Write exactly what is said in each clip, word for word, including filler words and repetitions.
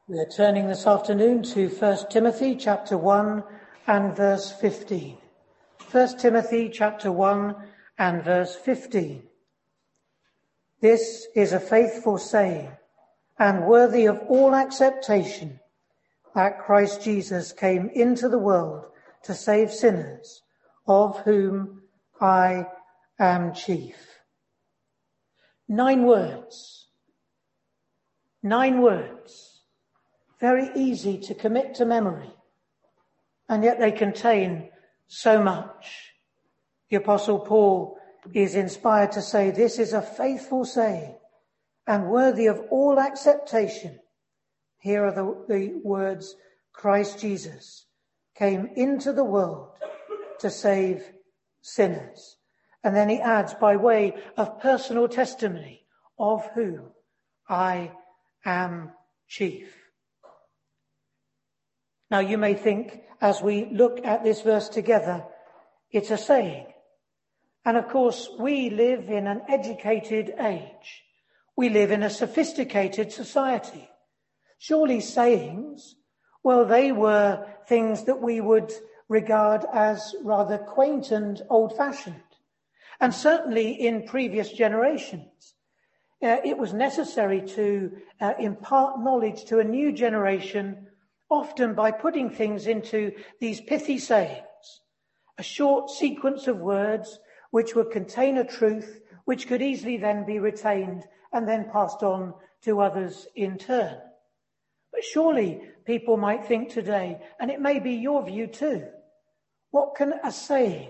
We are turning this afternoon to First Timothy chapter one and verse fifteen. First Timothy chapter one and verse fifteen. This is a faithful saying and worthy of all acceptation, that Christ Jesus came into the world to save sinners, of whom I am chief. Nine words. Nine words. Very easy to commit to memory, and yet they contain so much. The Apostle Paul is inspired to say this is a faithful saying and worthy of all acceptation. Here are the, the words, Christ Jesus came into the world to save sinners. And then he adds, by way of personal testimony, of whom I am chief. Now you may think, as we look at this verse together, it's a saying. And of course, we live in an educated age. We live in a sophisticated society. Surely sayings, well, they were things that we would regard as rather quaint and old-fashioned. And certainly in previous generations, uh, it was necessary to uh, impart knowledge to a new generation, often by putting things into these pithy sayings, a short sequence of words which would contain a truth which could easily then be retained and then passed on to others in turn. But surely people might think today, and it may be your view too, what can a saying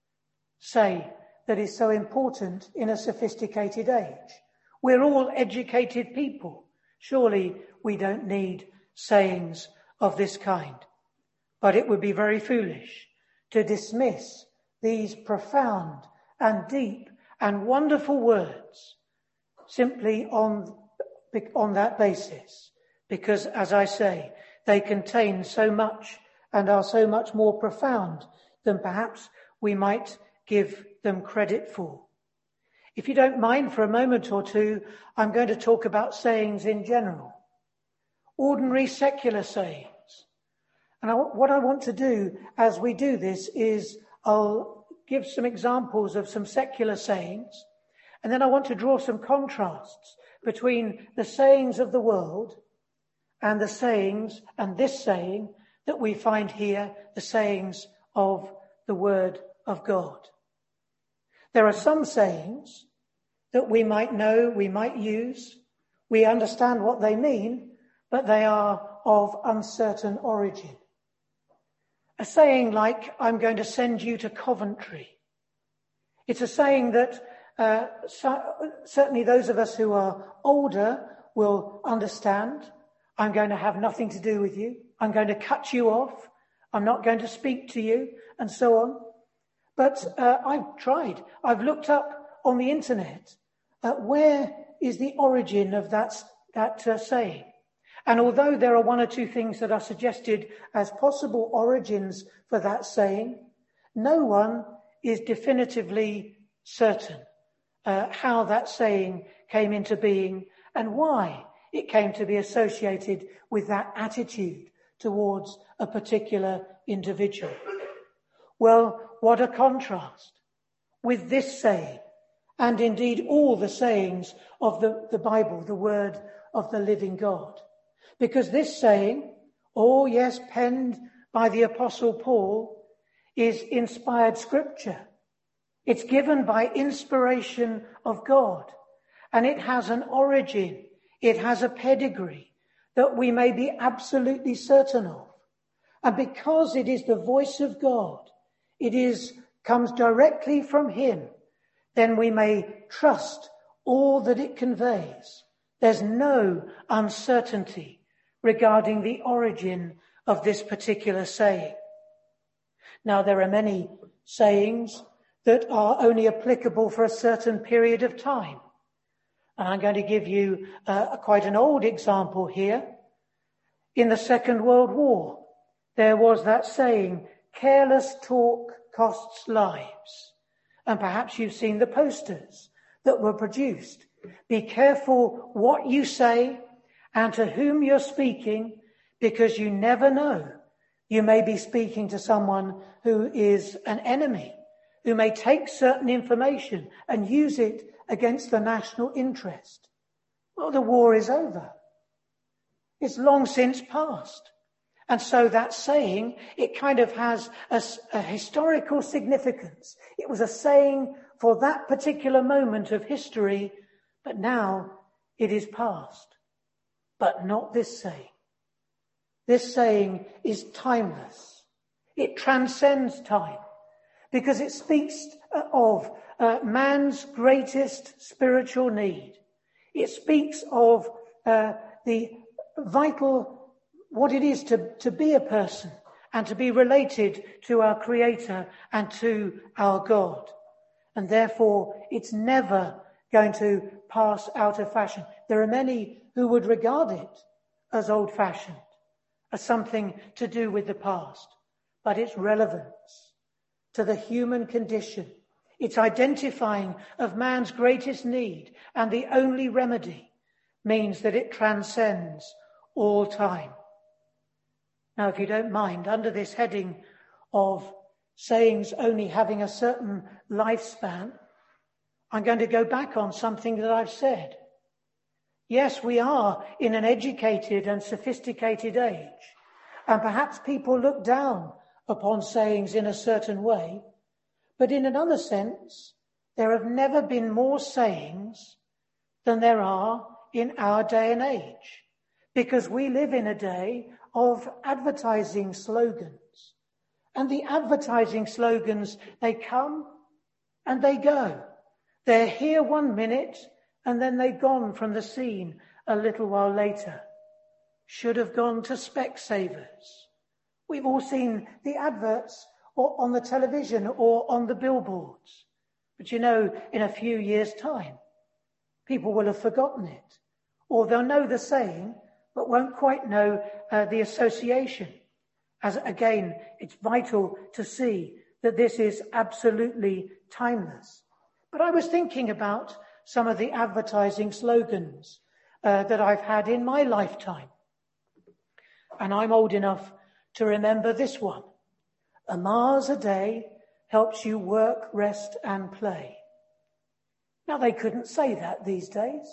say that is so important in a sophisticated age? We're all educated people. Surely we don't need sayings of this kind. But it would be very foolish to dismiss these profound and deep and wonderful words simply on, on that basis. Because, as I say, they contain so much and are so much more profound than perhaps we might give them credit for. If you don't mind for a moment or two, I'm going to talk about sayings in general. Ordinary secular sayings. And I, what I want to do as we do this is I'll give some examples of some secular sayings, and then I want to draw some contrasts between the sayings of the world and the sayings, and this saying that we find here, the sayings of the Word of God. There are some sayings that we might know, we might use, we understand what they mean, but they are of uncertain origin. A saying like, I'm going to send you to Coventry. It's a saying that uh, so, certainly those of us who are older will understand. I'm going to have nothing to do with you. I'm going to cut you off. I'm not going to speak to you, and so on. But uh, I've tried. I've looked up on the internet. Uh, where is the origin of that, that uh, saying? And although there are one or two things that are suggested as possible origins for that saying, no one is definitively certain uh, how that saying came into being and why it came to be associated with that attitude towards a particular individual. Well, what a contrast with this saying, and indeed all the sayings of the, the Bible, the word of the living God. Because this saying, oh yes, penned by the Apostle Paul, is inspired scripture. It's given by inspiration of God, and it has an origin. It has a pedigree that we may be absolutely certain of. And because it is the voice of God, it is comes directly from him, then we may trust all that it conveys. There's no uncertainty regarding the origin of this particular saying. Now, there are many sayings that are only applicable for a certain period of time. And I'm going to give you uh, quite an old example here. In the Second World War, there was that saying, careless talk costs lives. And perhaps you've seen the posters that were produced. Be careful what you say and to whom you're speaking, because you never know. You may be speaking to someone who is an enemy, who may take certain information and use it against the national interest. Well, the war is over. It's long since past. And so that saying, it kind of has a, a historical significance. It was a saying for that particular moment of history, but now it is past. But not this saying. This saying is timeless. It transcends time because it speaks of uh, man's greatest spiritual need. It speaks of uh, the vital, what it is to, to be a person and to be related to our Creator and to our God. And therefore, it's never going to pass out of fashion. There are many who would regard it as old-fashioned, as something to do with the past. But its relevance to the human condition, its identifying of man's greatest need and the only remedy, means that it transcends all time. Now, if you don't mind, under this heading of sayings only having a certain lifespan, I'm going to go back on something that I've said. Yes, we are in an educated and sophisticated age, and perhaps people look down upon sayings in a certain way, but in another sense, there have never been more sayings than there are in our day and age, because we live in a day of advertising slogans. And the advertising slogans, they come and they go. They're here one minute and then they've gone from the scene a little while later. Should have gone to Specsavers. We've all seen the adverts or on the television or on the billboards. But you know, in a few years' time, people will have forgotten it. Or they'll know the saying, but won't quite know uh, the association. As again, it's vital to see that this is absolutely timeless. But I was thinking about some of the advertising slogans uh, that I've had in my lifetime. And I'm old enough to remember this one. A Mars a day helps you work, rest and play. Now, they couldn't say that these days,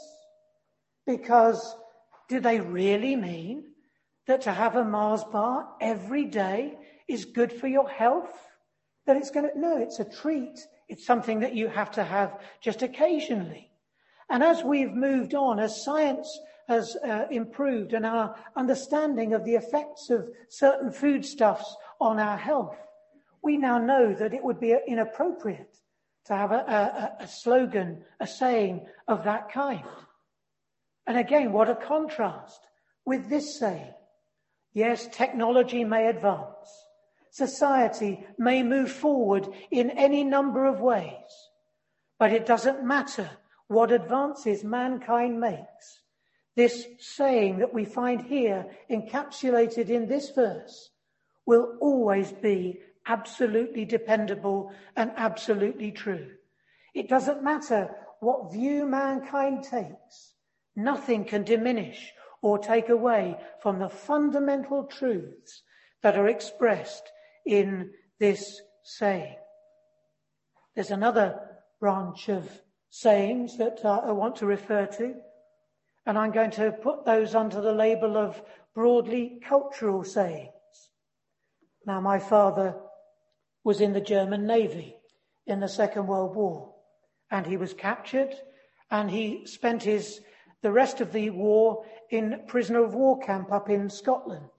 because do they really mean that to have a Mars bar every day is good for your health? That it's going to, no, it's a treat. It's something that you have to have just occasionally. And as we've moved on, as science has uh, improved and our understanding of the effects of certain foodstuffs on our health, we now know that it would be inappropriate to have a, a, a slogan, a saying of that kind. And again, what a contrast with this saying. Yes, technology may advance. Society may move forward in any number of ways. But it doesn't matter what advances mankind makes. This saying that we find here encapsulated in this verse will always be absolutely dependable and absolutely true. It doesn't matter what view mankind takes. Nothing can diminish or take away from the fundamental truths that are expressed in this saying. There's another branch of sayings that uh, I want to refer to, and I'm going to put those under the label of broadly cultural sayings. Now, my father was in the German Navy in the Second World War, and he was captured, and he spent his the rest of the war in prisoner of war camp up in Scotland.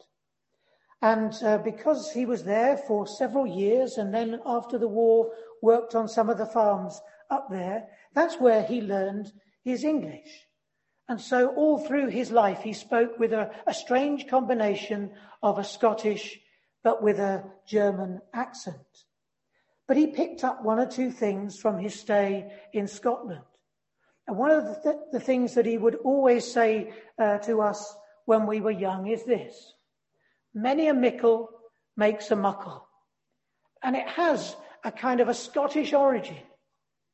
And uh, because he was there for several years and then after the war worked on some of the farms up there, that's where he learned his English. And so all through his life he spoke with a, a strange combination of a Scottish but with a German accent. But he picked up one or two things from his stay in Scotland. And one of the, th- the things that he would always say uh, to us when we were young is this: many a mickle makes a muckle. And it has a kind of a Scottish origin.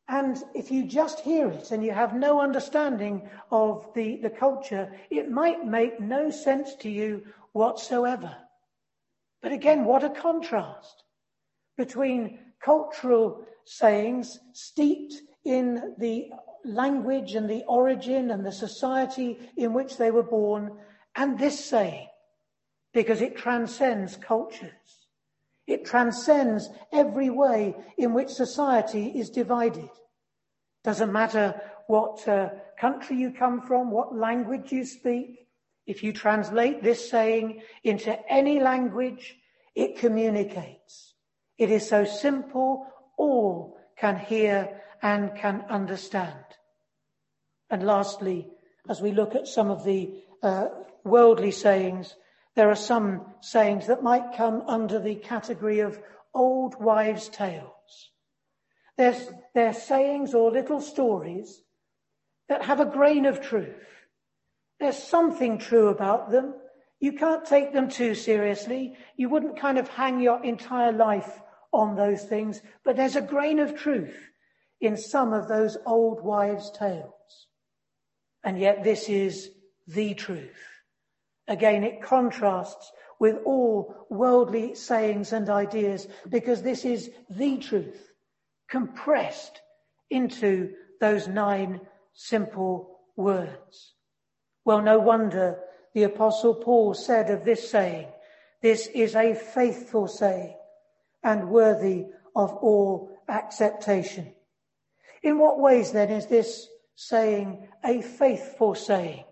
And if you just hear it and you have no understanding of the, the culture, it might make no sense to you whatsoever. But again, what a contrast between cultural sayings steeped in the language and the origin and the society in which they were born, and this saying, because it transcends cultures. It transcends every way in which society is divided. Doesn't matter what uh, country you come from, what language you speak. If you translate this saying into any language, it communicates. It is so simple, all can hear and can understand. And lastly, as we look at some of the uh, worldly sayings, there are some sayings that might come under the category of old wives' tales. They're, they're sayings or little stories that have a grain of truth. There's something true about them. You can't take them too seriously. You wouldn't kind of hang your entire life on those things, but there's a grain of truth in some of those old wives' tales. And yet this is the truth. Again, it contrasts with all worldly sayings and ideas because this is the truth, compressed into those nine simple words. Well, no wonder the Apostle Paul said of this saying, this is a faithful saying and worthy of all acceptation. In what ways then is this saying a faithful saying?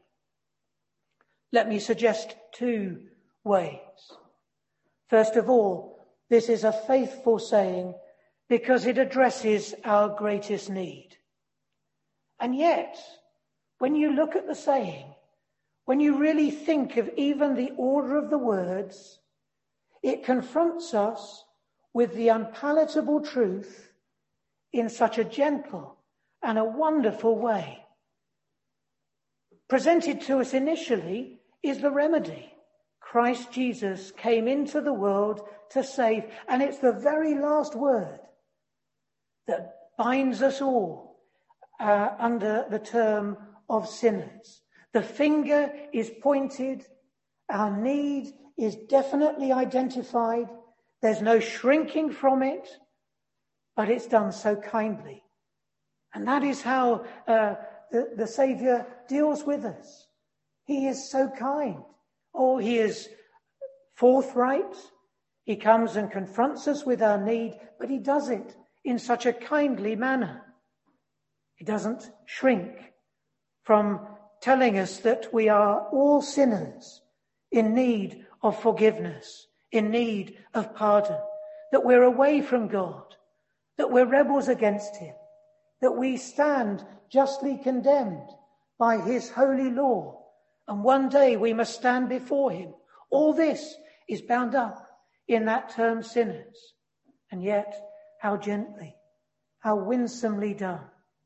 Let me suggest two ways. First of all, this is a faithful saying because it addresses our greatest need. And yet, when you look at the saying, when you really think of even the order of the words, it confronts us with the unpalatable truth in such a gentle and a wonderful way. Presented to us initially is the remedy. Christ Jesus came into the world to save, and it's the very last word that binds us all uh, under the term of sinners. The finger is pointed, our need is definitely identified, there's no shrinking from it, but it's done so kindly. And that is how uh, the, the Saviour deals with us. He is so kind. Oh, he is forthright. He comes and confronts us with our need, but he does it in such a kindly manner. He doesn't shrink from telling us that we are all sinners in need of forgiveness, in need of pardon, that we're away from God, that we're rebels against him, that we stand justly condemned by his holy law, and one day we must stand before him. All this is bound up in that term sinners. And yet, how gently, how winsomely done.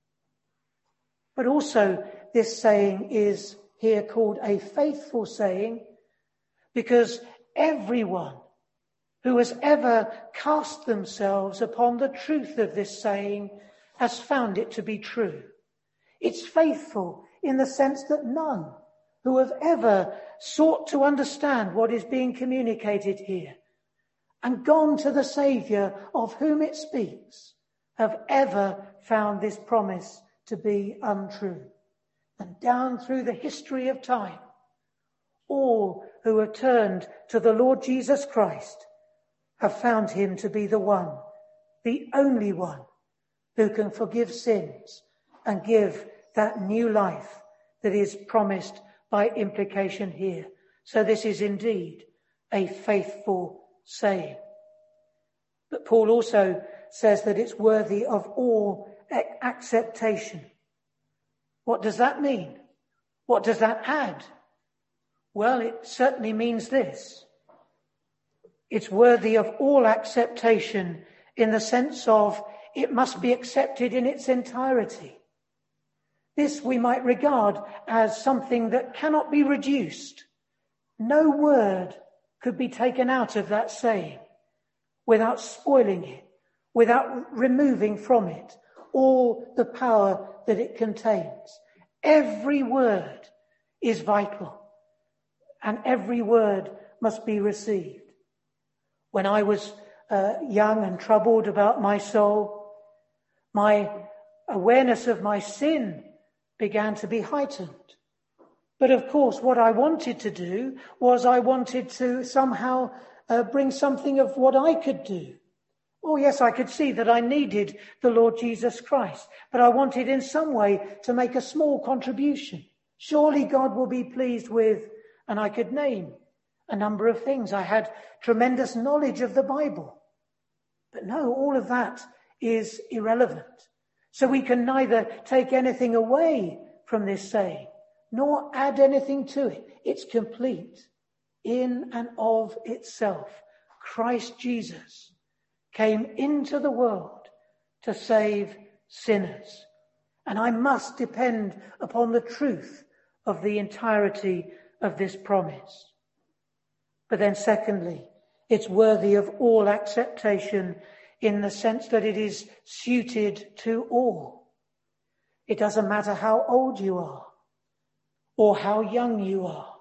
But also, this saying is here called a faithful saying because everyone who has ever cast themselves upon the truth of this saying has found it to be true. It's faithful in the sense that none who have ever sought to understand what is being communicated here and gone to the Saviour of whom it speaks have ever found this promise to be untrue. And down through the history of time, all who have turned to the Lord Jesus Christ have found him to be the one, the only one, who can forgive sins and give that new life that is promised by implication here. So this is indeed a faithful saying. But Paul also says that it's worthy of all acceptation. What does that mean? What does that add? Well, it certainly means this. It's worthy of all acceptation in the sense of it must be accepted in its entirety. This we might regard as something that cannot be reduced. No word could be taken out of that saying without spoiling it, without removing from it all the power that it contains. Every word is vital, and every word must be received. When I was uh, young and troubled about my soul, my awareness of my sin began to be heightened. But of course, what I wanted to do was I wanted to somehow uh, bring something of what I could do. Oh, yes, I could see that I needed the Lord Jesus Christ, but I wanted in some way to make a small contribution. Surely God will be pleased with, and I could name a number of things. I had tremendous knowledge of the Bible. But no, all of that is irrelevant. So we can neither take anything away from this saying, nor add anything to it. It's complete in and of itself. Christ Jesus came into the world to save sinners. And I must depend upon the truth of the entirety of this promise. But then secondly, it's worthy of all acceptation in the sense that it is suited to all. It doesn't matter how old you are or how young you are.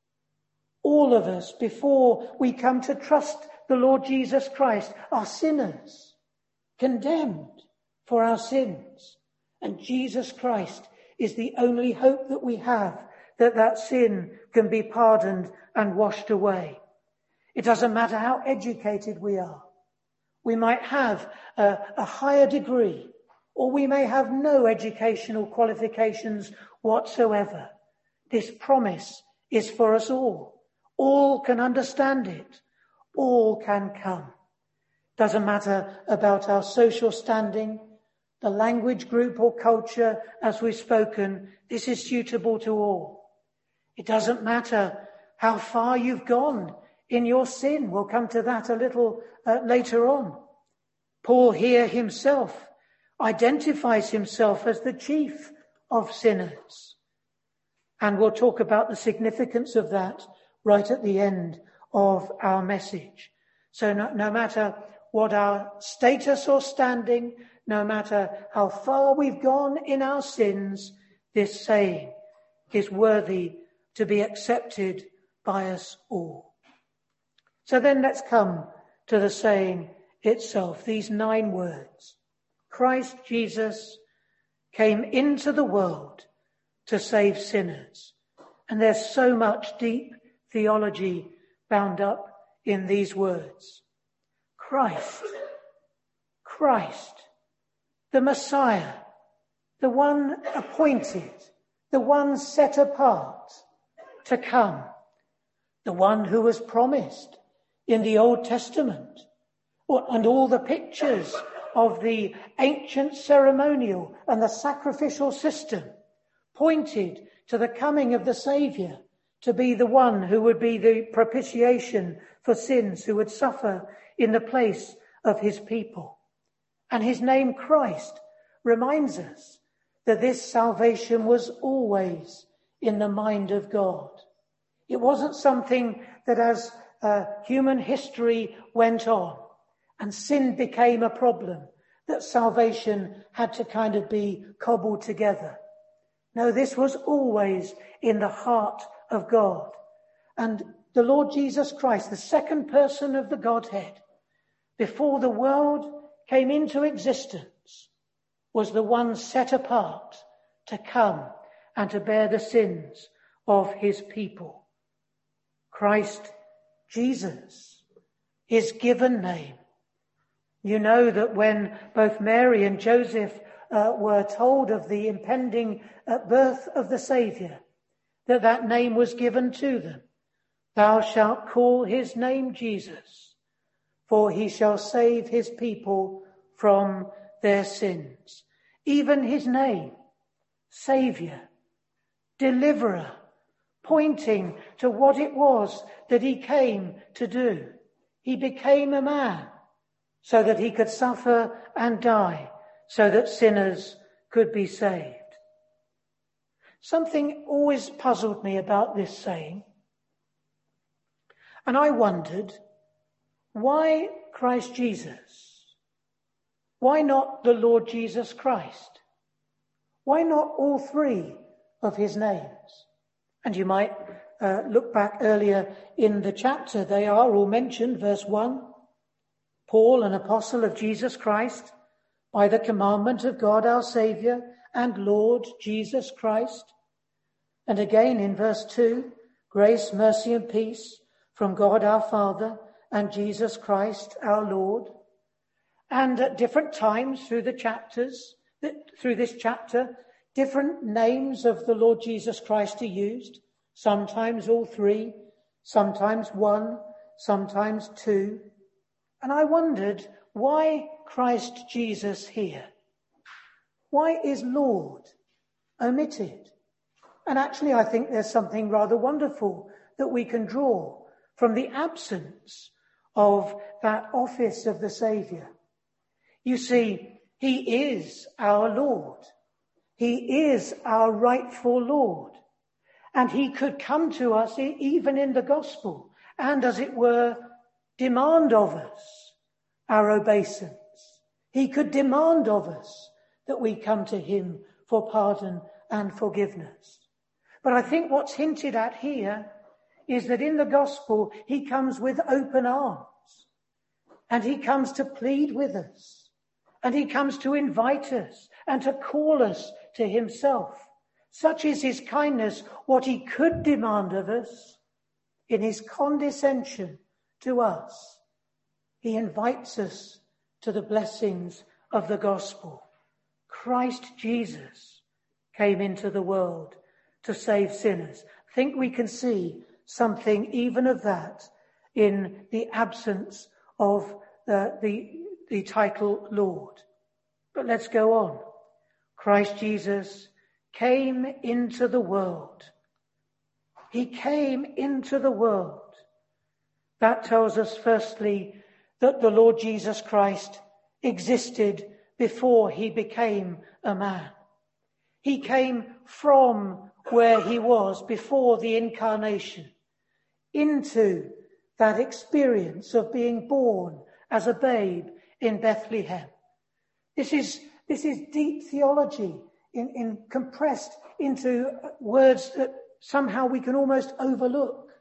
All of us, before we come to trust the Lord Jesus Christ, are sinners, condemned for our sins. And Jesus Christ is the only hope that we have that that sin can be pardoned and washed away. It doesn't matter how educated we are. We might have a, a higher degree, or we may have no educational qualifications whatsoever. This promise is for us all. All can understand it. All can come. Doesn't matter about our social standing, the language group or culture as we've spoken. This is suitable to all. It doesn't matter how far you've gone in your sin. We'll come to that a little uh, later on. Paul here himself identifies himself as the chief of sinners. And we'll talk about the significance of that right at the end of our message. So no, no matter what our status or standing, no matter how far we've gone in our sins, this saying is worthy to be accepted by us all. So then let's come to the saying itself, these nine words. Christ Jesus came into the world to save sinners. And there's so much deep theology bound up in these words. Christ, Christ, the Messiah, the one appointed, the one set apart to come, the one who was promised in the Old Testament, and all the pictures of the ancient ceremonial and the sacrificial system pointed to the coming of the Saviour, to be the one who would be the propitiation for sins, who would suffer in the place of his people. And his name Christ reminds us that this salvation was always in the mind of God. It wasn't something that as uh, human history went on and sin became a problem, that salvation had to kind of be cobbled together. No, this was always in the heart of God. And the Lord Jesus Christ, the second person of the Godhead, before the world came into existence, was the one set apart to come and to bear the sins of his people. Christ Jesus, his given name. You know that when both Mary and Joseph uh, were told of the impending uh, birth of the Saviour, that that name was given to them. Thou shalt call his name Jesus, for he shall save his people from their sins. Even his name, Saviour, Deliverer, pointing to what it was that he came to do. He became a man so that he could suffer and die, so that sinners could be saved. Something always puzzled me about this saying, and I wondered why Christ Jesus. Why not the Lord Jesus Christ? Why not all three of his names? And you might uh, look back earlier in the chapter. They are all mentioned. Verse one, Paul, an apostle of Jesus Christ, by the commandment of God our Saviour and Lord Jesus Christ. And again in verse two, grace, mercy and peace from God our Father and Jesus Christ our Lord. And at different times through the chapters, through this chapter, different names of the Lord Jesus Christ are used. Sometimes all three, sometimes one, sometimes two. And I wondered, why Christ Jesus here? Why is Lord omitted? And actually, I think there's something rather wonderful that we can draw from the absence of that office of the Saviour. You see, he is our Lord. He is our rightful Lord. And he could come to us even in the gospel and, as it were, demand of us our obeisance. He could demand of us that we come to him for pardon and forgiveness. But I think what's hinted at here is that in the gospel, he comes with open arms, and he comes to plead with us, and he comes to invite us and to call us to himself. Such is his kindness, what he could demand of us. In his condescension to us, he invites us to the blessings of the gospel. Christ Jesus came into the world to save sinners. I think we can see something even of that in the absence of the, the, the title Lord. But let's go on. Christ Jesus came into the world. He came into the world. That tells us firstly that the Lord Jesus Christ existed before he became a man. He came from where he was before the incarnation into that experience of being born as a babe in Bethlehem. This is, this is deep theology in, in compressed into words that somehow we can almost overlook.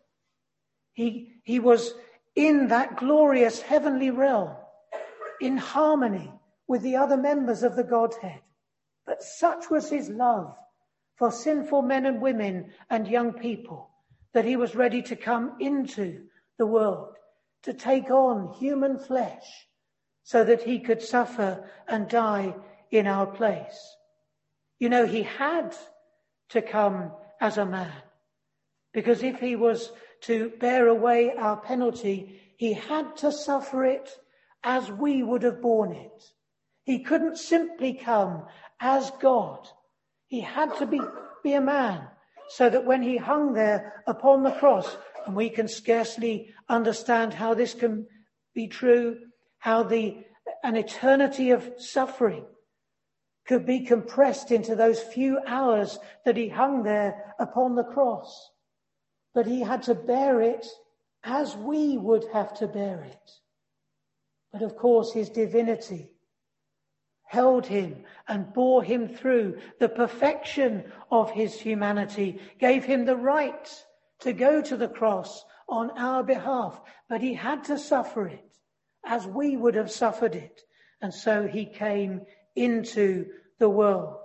He, he was in that glorious heavenly realm, in harmony with the other members of the Godhead. But such was his love for sinful men and women and young people that he was ready to come into the world, to take on human flesh so that he could suffer and die in our place. You know, he had to come as a man, because if he was to bear away our penalty, he had to suffer it as we would have borne it. He couldn't simply come as God. He had to be, be a man, so that when he hung there upon the cross, and we can scarcely understand how this can be true, how the an eternity of suffering could be compressed into those few hours that he hung there upon the cross. But he had to bear it as we would have to bear it. But of course, his divinity held him and bore him through the perfection of his humanity, gave him the right to go to the cross on our behalf. But he had to suffer it as we would have suffered it. And so he came into the world.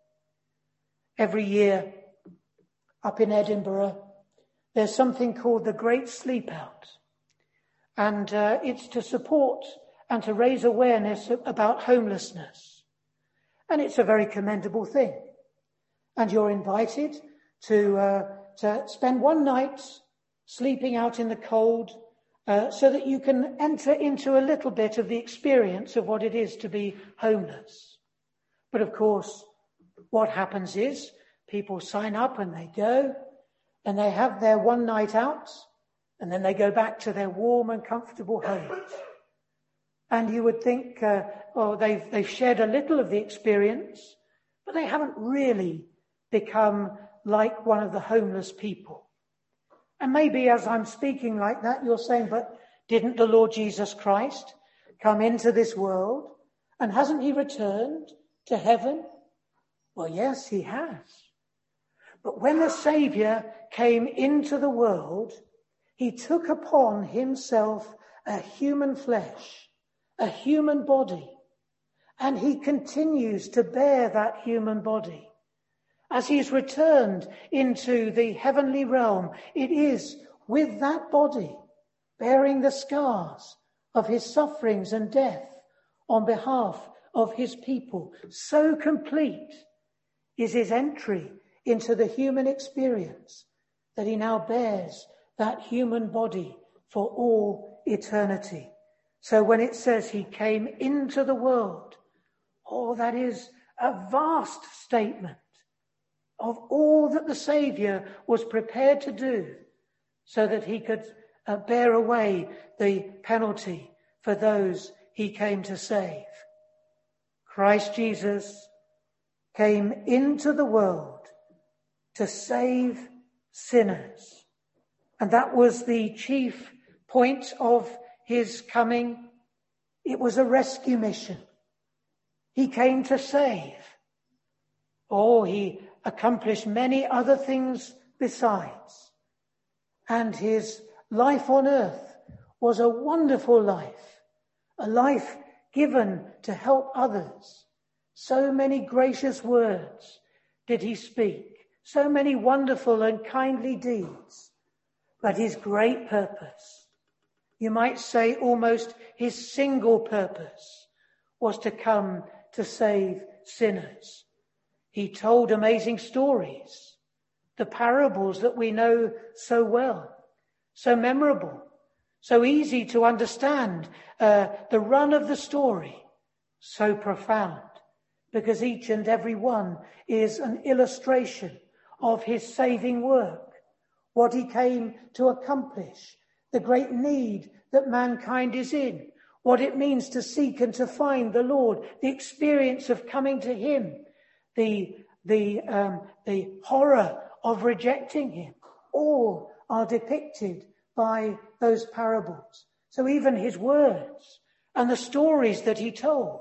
Every year up in Edinburgh, there's something called the Great Sleep Out. And uh, it's to support and to raise awareness about homelessness. And it's a very commendable thing. And you're invited to, uh, to spend one night sleeping out in the cold, uh, so that you can enter into a little bit of the experience of what it is to be homeless. But of course, what happens is people sign up and they go and they have their one night out, and then they go back to their warm and comfortable homes. And you would think, uh, oh, they've, they've shared a little of the experience, but they haven't really become like one of the homeless people. And maybe as I'm speaking like that, you're saying, but didn't the Lord Jesus Christ come into this world And hasn't he returned to heaven? Well, yes, he has. But when the Saviour came into the world, he took upon himself a human flesh, a human body, and he continues to bear that human body. As he's returned into the heavenly realm, it is with that body, bearing the scars of his sufferings and death on behalf of his people. So complete is his entry into the human experience that he now bears that human body for all eternity. So when it says he came into the world, oh, that is a vast statement of all that the Saviour was prepared to do so that he could uh, bear away the penalty for those he came to save. Christ Jesus came into the world to save sinners. And that was the chief point of his coming. It was a rescue mission. He came to save. Oh, he accomplished many other things besides. And his life on earth was a wonderful life, a life given to help others. So many gracious words did he speak, so many wonderful and kindly deeds. But his great purpose, you might say almost his single purpose, was to come to save sinners. He told amazing stories, the parables that we know so well, so memorable, so easy to understand, uh, the run of the story, so profound, because each and every one is an illustration of his saving work, what he came to accomplish, the great need that mankind is in, what it means to seek and to find the Lord, the experience of coming to him, the, the, um, the horror of rejecting him. All are depicted by those parables. So even his words and the stories that he told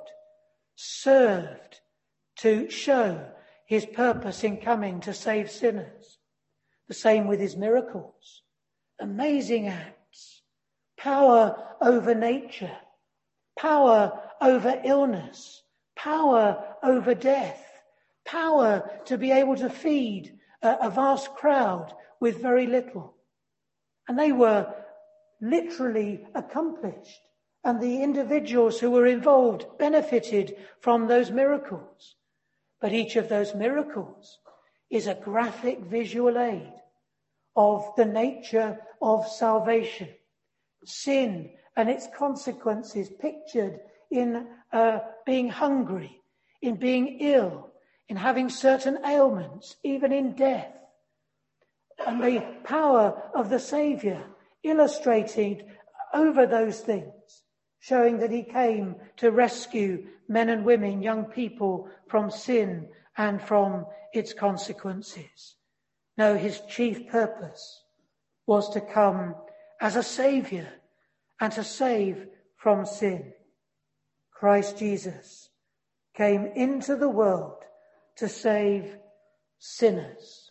served to show his purpose in coming to save sinners. The same with his miracles, amazing acts, power over nature, power over illness, power over death, power to be able to feed a, a vast crowd with very little. And they were literally accomplished. And the individuals who were involved benefited from those miracles. But each of those miracles is a graphic visual aid of the nature of salvation. Sin and its consequences pictured in uh, being hungry, in being ill, in having certain ailments, even in death. And the power of the Saviour illustrated over those things, showing that he came to rescue men and women, young people, from sin and from its consequences. No, his chief purpose was to come as a Saviour and to save from sin. Christ Jesus came into the world to save sinners.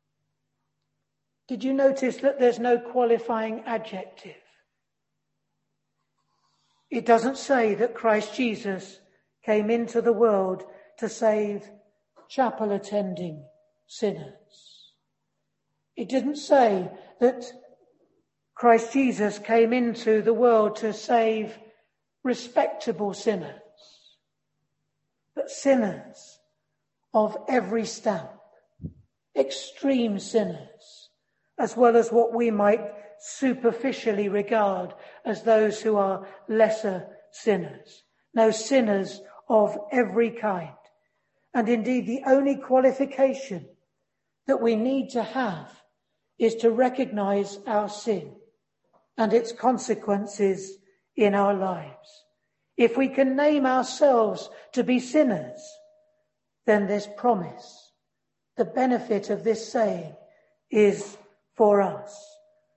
Did you notice that there's no qualifying adjective? It doesn't say that Christ Jesus came into the world to save chapel attending sinners. It didn't say that Christ Jesus came into the world to save respectable sinners, but sinners of every stamp, extreme sinners, as well as what we might superficially regard as those who are lesser sinners. No, sinners of every kind. And indeed, the only qualification that we need to have is to recognize our sin and its consequences in our lives. If we can name ourselves to be sinners, then this promise, the benefit of this saying, is for us.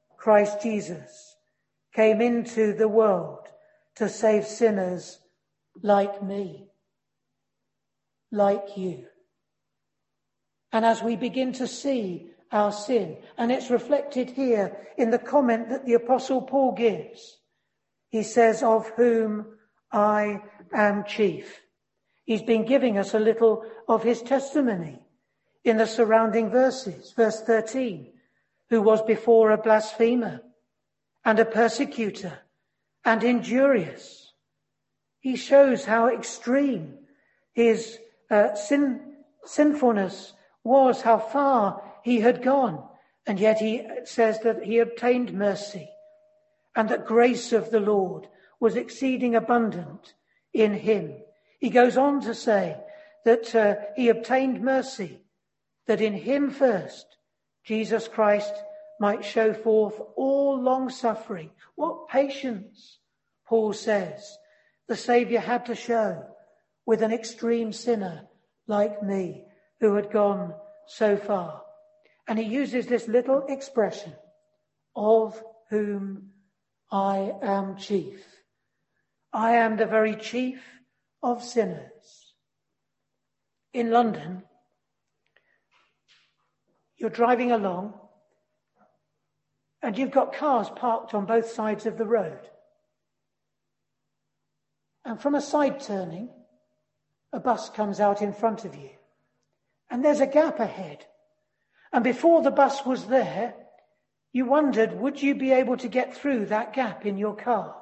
Christ Jesus came into the world to save sinners like me, like you. And as we begin to see our sin, and it's reflected here in the comment that the Apostle Paul gives, he says, of whom I am chief. He's been giving us a little of his testimony in the surrounding verses. Verse thirteen, who was before a blasphemer and a persecutor and injurious. He shows how extreme his uh, sin, sinfulness was, how far he had gone. And yet he says that he obtained mercy and that grace of the Lord was exceeding abundant in him. He goes on to say that uh, he obtained mercy, that in him first, Jesus Christ might show forth all long suffering. What patience, Paul says, the Saviour had to show with an extreme sinner like me who had gone so far. And he uses this little expression, of whom I am chief. I am the very chief of sinners. In London, you're driving along and you've got cars parked on both sides of the road. And from a side turning, a bus comes out in front of you. And there's a gap ahead. And before the bus was there, you wondered, would you be able to get through that gap in your car?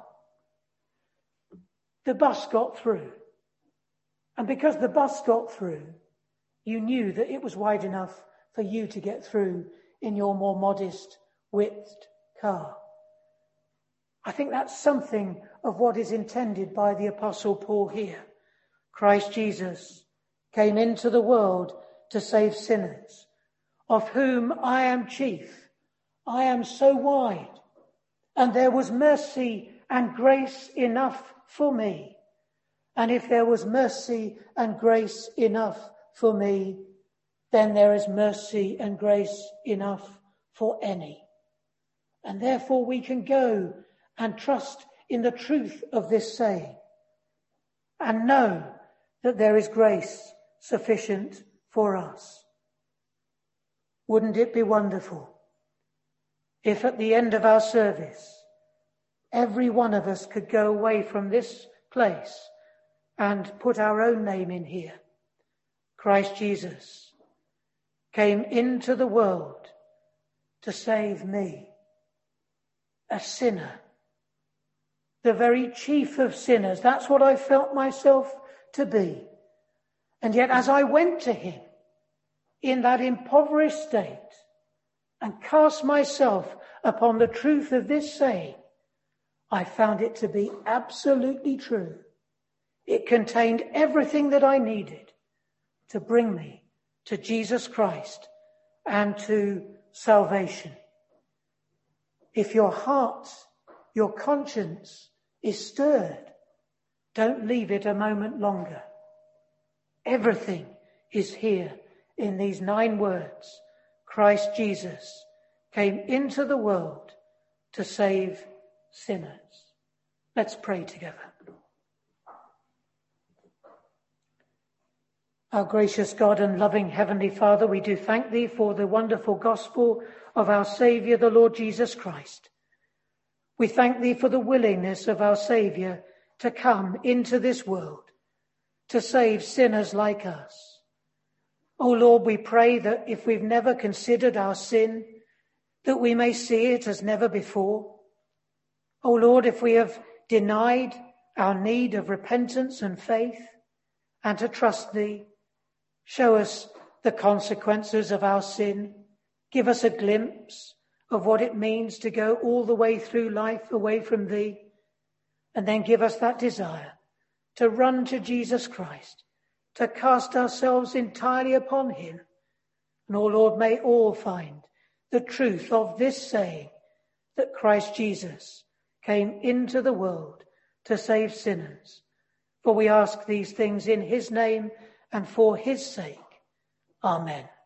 The bus got through. And because the bus got through, you knew that it was wide enough for you to get through in your more modest widthed car. I think that's something of what is intended by the Apostle Paul here. Christ Jesus came into the world to save sinners, of whom I am chief. I am so wide, and there was mercy and grace enough for me. And if there was mercy and grace enough for me, then there is mercy and grace enough for any. And therefore we can go and trust in the truth of this saying and know that there is grace sufficient for us. Wouldn't it be wonderful if at the end of our service, every one of us could go away from this place and put our own name in here? Christ Jesus came into the world to save me, a sinner, the very chief of sinners. That's what I felt myself to be. And yet as I went to him in that impoverished state and cast myself upon the truth of this saying, I found it to be absolutely true. It contained everything that I needed to bring me to Jesus Christ and to salvation. If your heart, your conscience is stirred, don't leave it a moment longer. Everything is here in these nine words. Christ Jesus came into the world to save sinners. Let's pray together. Our gracious God and loving Heavenly Father, we do thank thee for the wonderful gospel of our Saviour, the Lord Jesus Christ. We thank thee for the willingness of our Saviour to come into this world, to save sinners like us. O Lord, we pray that if we've never considered our sin, that we may see it as never before. O Lord, if we have denied our need of repentance and faith and to trust thee, show us the consequences of our sin. Give us a glimpse of what it means to go all the way through life away from thee. And then give us that desire to run to Jesus Christ, to cast ourselves entirely upon him. And, oh Lord, may all find the truth of this saying, that Christ Jesus came into the world to save sinners. For we ask these things in his name and for his sake. Amen.